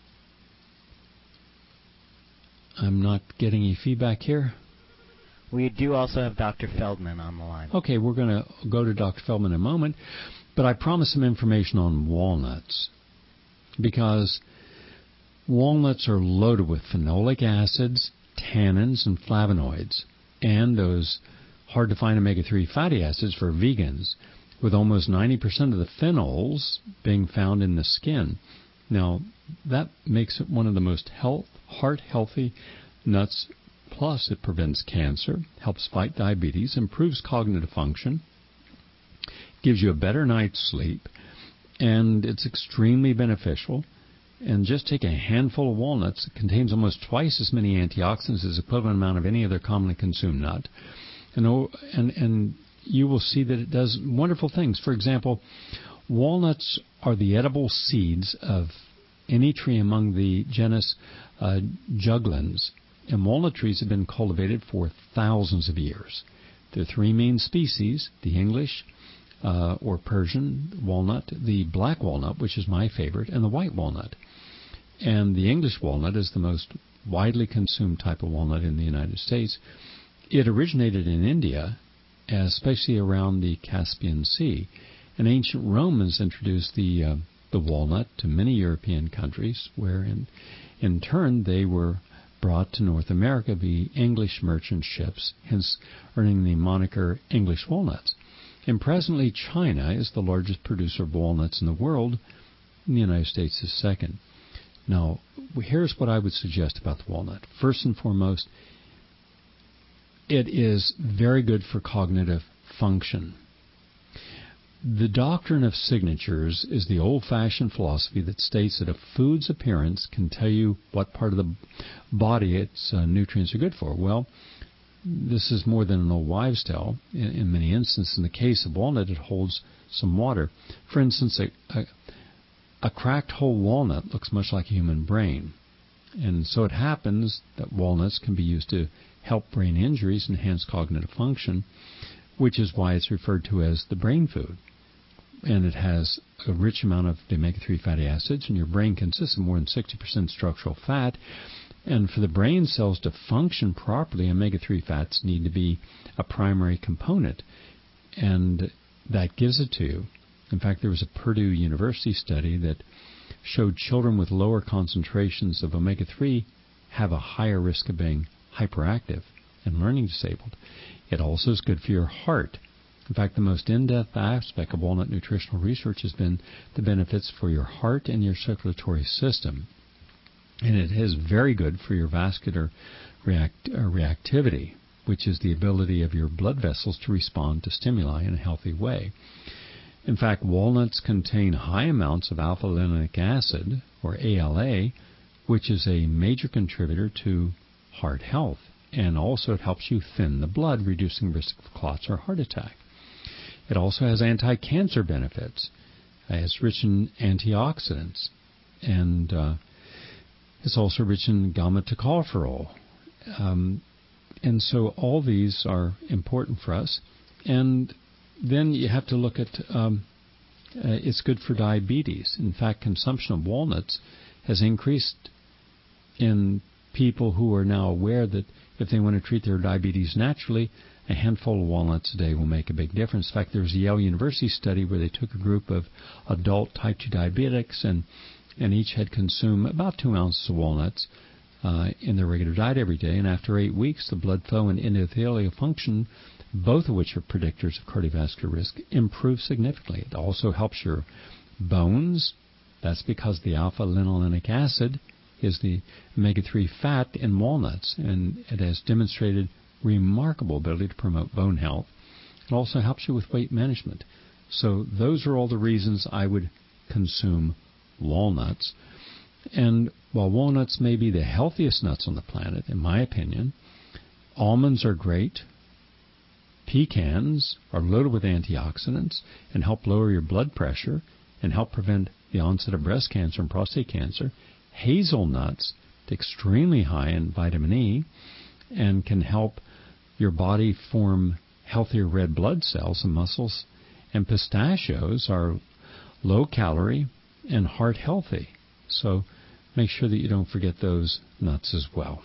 I'm not getting any feedback here. We do also have Doctor Feldman on the line. Okay, we're going to go to Doctor Feldman in a moment, but I promised some information on walnuts, because walnuts are loaded with phenolic acids, tannins, and flavonoids, and those hard-to-find omega three fatty acids for vegans, with almost ninety percent of the phenols being found in the skin. Now, that makes it one of the most health, heart-healthy nuts. Plus, it prevents cancer, helps fight diabetes, improves cognitive function, gives you a better night's sleep, and it's extremely beneficial. And just take a handful of walnuts. It contains almost twice as many antioxidants as the equivalent amount of any other commonly consumed nut. And, and, and you will see that it does wonderful things. For example, walnuts are the edible seeds of any tree among the genus uh, Juglans. And walnut trees have been cultivated for thousands of years. There are three main species: the English uh, or Persian walnut, the black walnut, which is my favorite, and the white walnut. And the English walnut is the most widely consumed type of walnut in the United States. It originated in India, especially around the Caspian Sea. And ancient Romans introduced the uh, the walnut to many European countries, where in, in turn they were brought to North America via English merchant ships, hence earning the moniker English walnuts. And presently, China is the largest producer of walnuts in the world, and the United States is second. Now, here's what I would suggest about the walnut. First and foremost, it is very good for cognitive function. The doctrine of signatures is the old-fashioned philosophy that states that a food's appearance can tell you what part of the body its uh, nutrients are good for. Well, this is more than an old wives' tale. In, in many instances, in the case of walnut, it holds some water. For instance, a, a, a cracked whole walnut looks much like a human brain. And so it happens that walnuts can be used to help brain injuries, enhance cognitive function, which is why it's referred to as the brain food. And it has a rich amount of the omega three fatty acids, and your brain consists of more than sixty percent structural fat. And for the brain cells to function properly, omega three fats need to be a primary component. And that gives it to you. In fact, there was a Purdue University study that showed children with lower concentrations of omega three have a higher risk of being hyperactive and learning disabled. It also is good for your heart. In fact, the most in-depth aspect of walnut nutritional research has been the benefits for your heart and your circulatory system. And it is very good for your vascular react, uh, reactivity, which is the ability of your blood vessels to respond to stimuli in a healthy way. In fact, walnuts contain high amounts of alpha-linolic acid, or A L A, which is a major contributor to heart health. And also it helps you thin the blood, reducing risk of clots or heart attack. It also has anti-cancer benefits. It's rich in antioxidants. And uh, it's also rich in gamma-tocopherol. Um, and so all these are important for us. And then you have to look at, um, uh, it's good for diabetes. In fact, consumption of walnuts has increased in people who are now aware that if they want to treat their diabetes naturally, a handful of walnuts a day will make a big difference. In fact, there was a Yale University study where they took a group of adult type two diabetics, and, and each had consumed about two ounces of walnuts uh, in their regular diet every day. And after eight weeks, the blood flow and endothelial function, both of which are predictors of cardiovascular risk, improved significantly. It also helps your bones. That's because the alpha-linolenic acid is the omega three fat in walnuts, and it has demonstrated remarkable ability to promote bone health. It also helps you with weight management. So those are all the reasons I would consume walnuts. And while walnuts may be the healthiest nuts on the planet, in my opinion, almonds are great. Pecans are loaded with antioxidants and help lower your blood pressure and help prevent the onset of breast cancer and prostate cancer. Hazelnuts, extremely high in vitamin E, and can help your body form healthier red blood cells and muscles. And pistachios are low calorie and heart healthy. So make sure that you don't forget those nuts as well.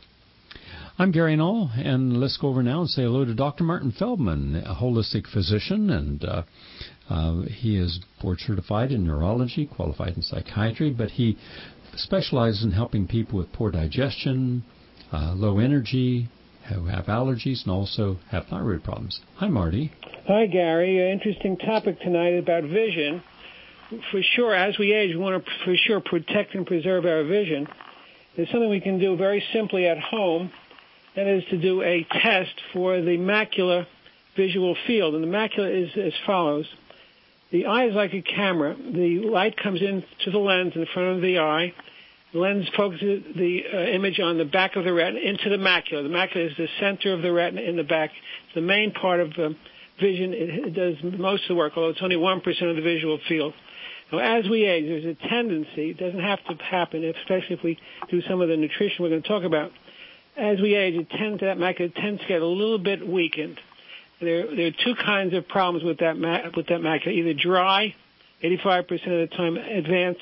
I'm Gary Null, and let's go over now and say hello to Doctor Martin Feldman, a holistic physician, and uh, uh, he is board certified in neurology, qualified in psychiatry, but he specializes in helping people with poor digestion, uh, low energy, who have allergies, and also have thyroid problems. Hi, Marty. Hi, Gary. An interesting topic tonight about vision. For sure, as we age, we want to for sure protect and preserve our vision. There's something we can do very simply at home. That is to do a test for the macular visual field. And the macula is as follows. The eye is like a camera. The light comes into the lens in front of the eye. The lens focuses the uh, image on the back of the retina into the macula. The macula is the center of the retina in the back. It's the main part of uh, vision. It, it does most of the work, although it's only one percent of the visual field. Now, as we age, there's a tendency, it doesn't have to happen, especially if we do some of the nutrition we're going to talk about. As we age, it tends to, that macula tends to get a little bit weakened. There, there are two kinds of problems with that ma- with that macula: either dry, eighty-five percent of the time, advanced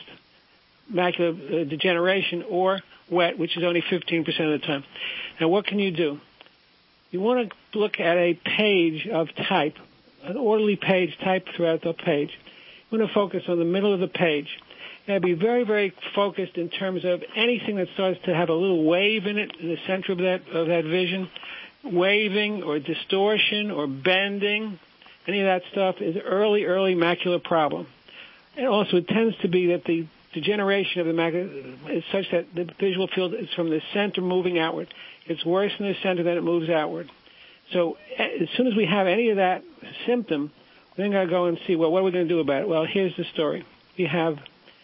macular degeneration, or wet, which is only fifteen percent of the time. Now, what can you do? You want to look at a page of type, an orderly page type throughout the page. You want to focus on the middle of the page. Now, be very, very focused in terms of anything that starts to have a little wave in it in the center of that of that vision. Waving or distortion or bending, any of that stuff is early, early macular problem. And also, it tends to be that the degeneration of the macula is such that the visual field is from the center moving outward. It's worse in the center than it moves outward. So as soon as we have any of that symptom, we're then going to go and see, well, what are we going to do about it? Well, here's the story. We have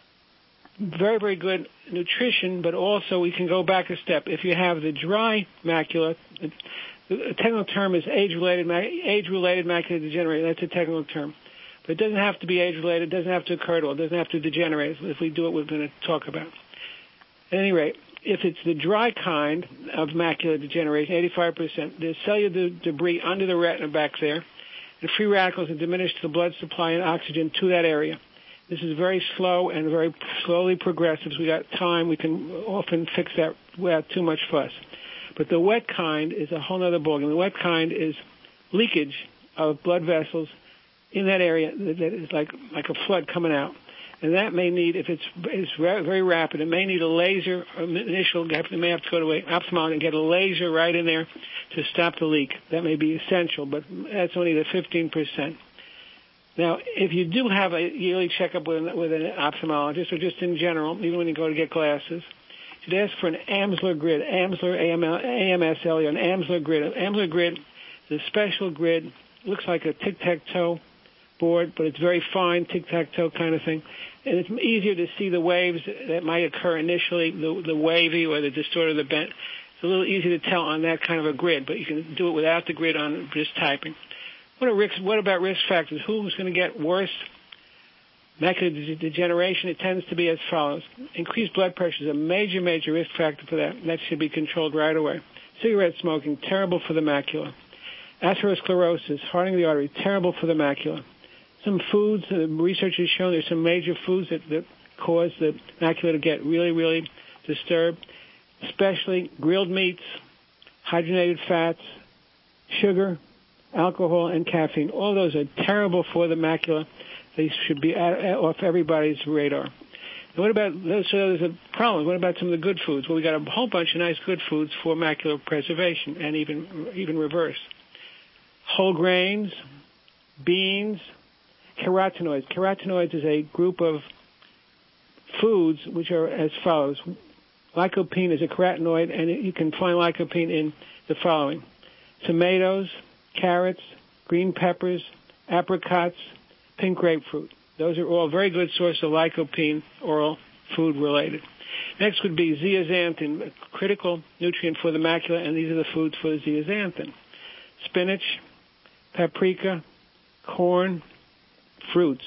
very, very good nutrition, but also we can go back a step. If you have the dry macula, the technical term is age-related age-related macular degeneration. That's a technical term. But it doesn't have to be age-related. It doesn't have to occur at all. It doesn't have to degenerate. If we do it, we're going to talk about. At any rate, if it's the dry kind of macular degeneration, eighty-five percent, there's cellular debris under the retina back there, and free radicals are diminished the blood supply and oxygen to that area. This is very slow and very slowly progressive. So we got time. We can often fix that without too much fuss. But the wet kind is a whole other ballgame. The wet kind is leakage of blood vessels in that area that is like like a flood coming out. And that may need, if it's, it's very rapid, it may need a laser initial. You may have to go to an ophthalmologist and get a laser right in there to stop the leak. That may be essential, but that's only the fifteen percent. Now, if you do have a yearly checkup with an, with an ophthalmologist, or just in general, even when you go to get glasses, you should ask for an Amsler grid, Amsler, A M S L E R, an Amsler grid. An Amsler grid is a special grid. It looks like a tic-tac-toe board, but it's very fine, tic-tac-toe kind of thing. And it's easier to see the waves that might occur initially, the, the wavy or the distorted or the bent. It's a little easier to tell on that kind of a grid, but you can do it without the grid on just typing. What, are risk, what about risk factors? Who's going to get worse macular degeneration? It tends to be as follows. Increased blood pressure is a major, major risk factor for that. That should be controlled right away. Cigarette smoking, terrible for the macula. Atherosclerosis, hardening of the artery, terrible for the macula. Some foods, uh, research has shown there's some major foods that, that cause the macula to get really, really disturbed, especially grilled meats, hydrogenated fats, sugar, alcohol, and caffeine. All those are terrible for the macula. They should be at, at, off everybody's radar. And what about, so there's a problem. What about some of the good foods? Well, we got a whole bunch of nice good foods for macular preservation and even even reverse. Whole grains, beans, carotenoids. Carotenoids is a group of foods which are as follows. Lycopene is a carotenoid, and you can find lycopene in the following: tomatoes, carrots, green peppers, apricots, pink grapefruit. Those are all very good sources of lycopene, oral food related. Next would be zeaxanthin, a critical nutrient for the macula, and these are the foods for the zeaxanthin. Spinach, paprika, corn, fruits.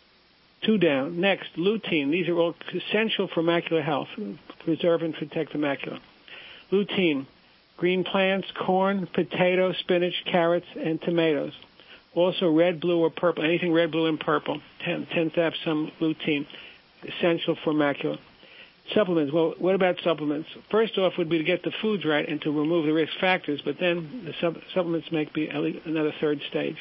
Two down. Next, lutein. These are all essential for macular health, preserve and protect the macula. Lutein, green plants, corn, potato, spinach, carrots, and tomatoes. Also red, blue, or purple. Anything red, blue, and purple tend, tends to have some lutein, essential for macula. Supplements. Well, what about supplements? First off would be to get the foods right and to remove the risk factors, but then the sub- supplements may be another third stage.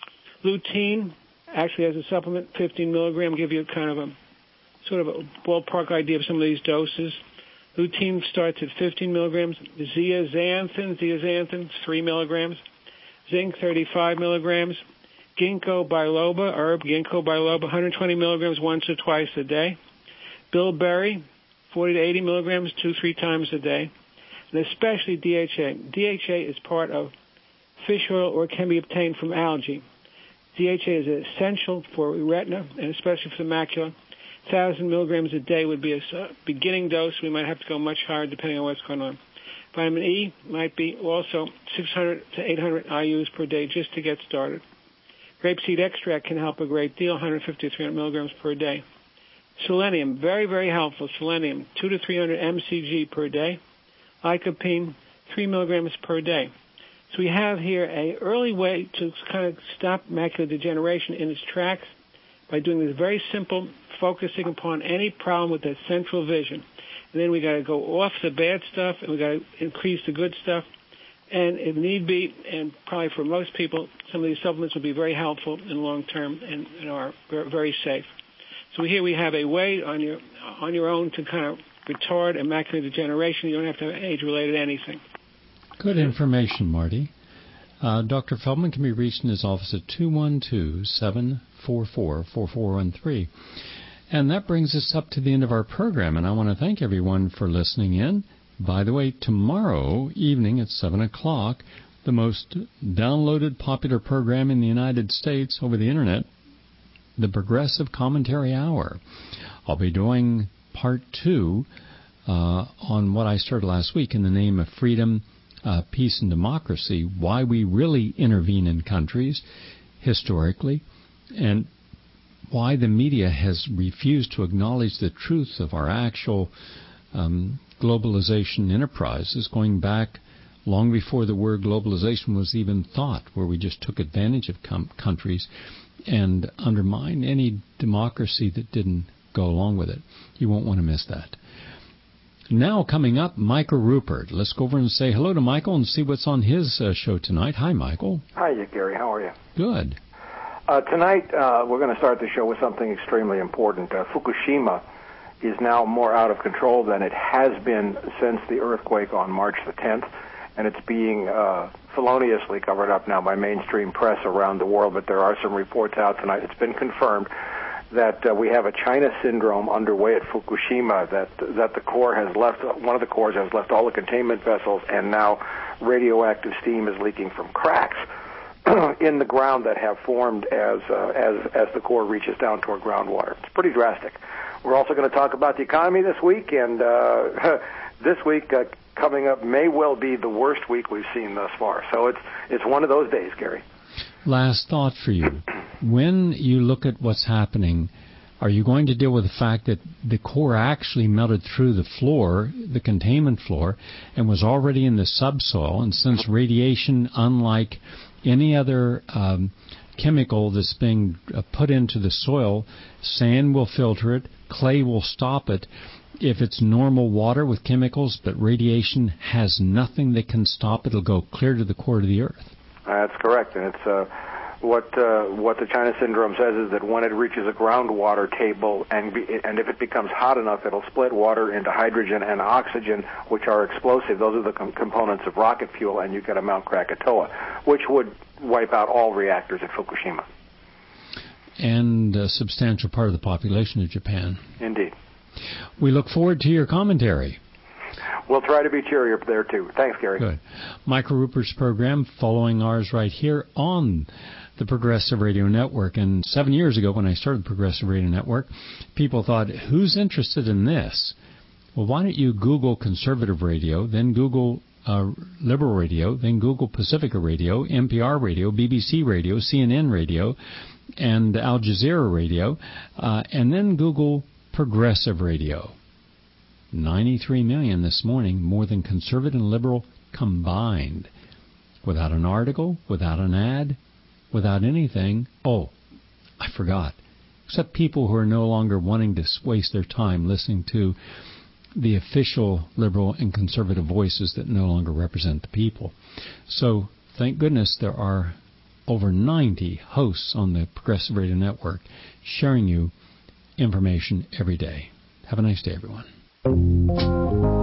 Lutein, actually as a supplement, fifteen milligram, give you kind of a sort of a ballpark idea of some of these doses. Lutein starts at fifteen milligrams. Zeaxanthin, zeaxanthin, three milligrams. Zinc, thirty-five milligrams. Ginkgo biloba, herb, ginkgo biloba, one hundred twenty milligrams once or twice a day. Bilberry, forty to eighty milligrams, two, three times a day. And especially D H A. D H A is part of fish oil or can be obtained from algae. D H A is essential for retina and especially for the macula. one thousand milligrams a day would be a beginning dose. We might have to go much higher depending on what's going on. Vitamin E might be also six hundred to eight hundred I U's per day just to get started. Grapeseed extract can help a great deal, one hundred fifty to three hundred milligrams per day. Selenium, very, very helpful. Selenium, two to three hundred M C G per day. Lycopene, three milligrams per day. So we have here a early way to kind of stop macular degeneration in its tracks by doing this very simple, focusing upon any problem with that central vision. And then we got to go off the bad stuff, and we got to increase the good stuff. And if need be, and probably for most people, some of these supplements will be very helpful in the long term and, and are very safe. So here we have a way on your on your own to kind of retard a macular degeneration. You don't have to have age-related anything. Good information, Marty. Uh, Doctor Feldman can be reached in his office at two one two, seven four four, four four one three. And that brings us up to the end of our program, and I want to thank everyone for listening in. By the way, tomorrow evening at seven o'clock, the most downloaded popular program in the United States over the Internet, the Progressive Commentary Hour. I'll be doing part two uh, on what I started last week in the name of freedom, uh, peace, and democracy, why we really intervene in countries historically, and why the media has refused to acknowledge the truth of our actual um, globalization enterprises, going back long before the word globalization was even thought, where we just took advantage of com- countries and undermined any democracy that didn't go along with it. You won't want to miss that. Now coming up, Michael Rupert. Let's go over and say hello to Michael and see what's on his uh, show tonight. Hi, Michael. Hi, Gary. How are you? Good. Uh, tonight, uh, we're going to start the show with something extremely important. Uh, Fukushima is now more out of control than it has been since the earthquake on March the tenth, and it's being uh, feloniously covered up now by mainstream press around the world, but there are some reports out tonight. It's been confirmed that uh, we have a China syndrome underway at Fukushima, that that the core has left, one of the cores has left all the containment vessels, and now radioactive steam is leaking from cracks in the ground that have formed as uh, as as the core reaches down toward groundwater. It's pretty drastic. We're also going to talk about the economy this week, and uh, this week uh, coming up may well be the worst week we've seen thus far. So it's it's one of those days, Gary. Last thought for you. When you look at what's happening, are you going to deal with the fact that the core actually melted through the floor, the containment floor, and was already in the subsoil? And since radiation, unlike any other um, chemical that's being uh, put into the soil, sand will filter it, clay will stop it. If it's normal water with chemicals, but radiation has nothing that can stop it, it'll go clear to the core of the earth. That's correct, and it's uh, what uh, what the China syndrome says is that when it reaches a groundwater table, and be, and if it becomes hot enough, it'll split water into hydrogen and oxygen, which are explosive. Those are the com- components of rocket fuel, and you get a Mount Krakatoa, which would wipe out all reactors at Fukushima. And a substantial part of the population of Japan. Indeed. We look forward to your commentary. We'll try to be cheerier there, too. Thanks, Gary. Good. Michael Rupert's program, following ours right here on the Progressive Radio Network. And seven years ago when I started the Progressive Radio Network, people thought, who's interested in this? Well, why don't you Google conservative radio, then Google uh, liberal radio, then Google Pacifica radio, N P R radio, B B C radio, C N N radio, and Al Jazeera radio, uh, and then Google progressive radio. ninety-three million this morning, more than conservative and liberal combined. Without an article, without an ad, without anything. Oh, I forgot. Except people who are no longer wanting to waste their time listening to the official liberal and conservative voices that no longer represent the people. So, thank goodness there are over ninety hosts on the Progressive Radio Network sharing you information every day. Have a nice day, everyone.